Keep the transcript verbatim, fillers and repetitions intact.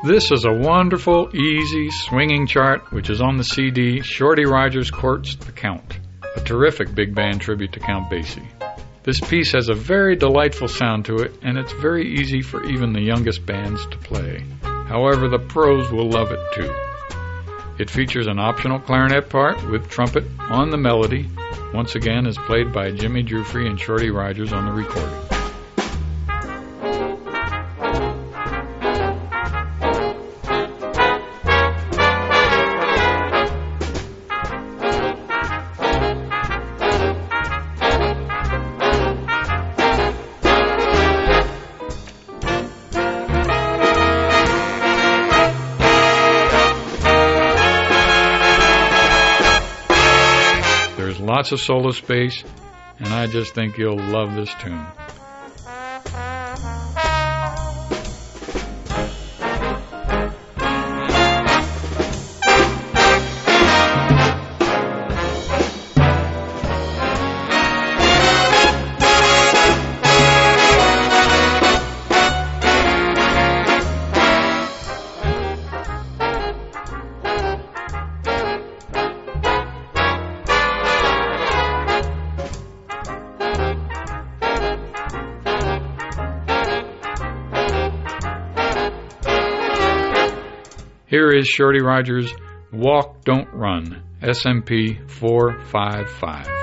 This is a wonderful, easy, swinging chart which is on the C D Shorty Rogers Courts the Count, a terrific big band tribute to Count Basie. This piece has a very delightful sound to it, and it's very easy for even the youngest bands to play. However, the pros will love it too. It features an optional clarinet part with trumpet on the melody, once again is played by Jimmy Giuffre and Shorty Rogers on the recording. Lots of solo space, and I just think you'll love this tune. Here is Shorty Rogers' Walk, Don't Run, S M P four five five.